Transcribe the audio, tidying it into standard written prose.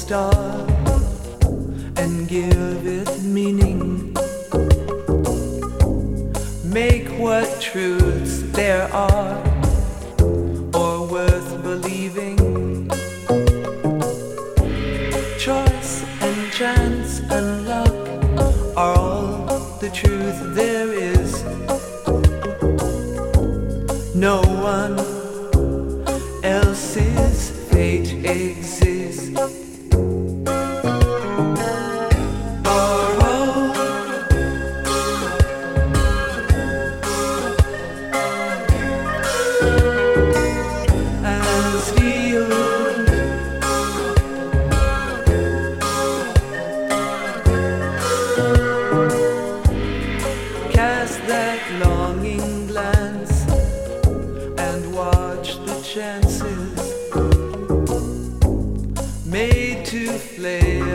star and give it meaning. Make what truths there are or worth believing. Choice and chance and luck are all the truth there is. No one else's fate exists. Longing glance and watch the chances made to flare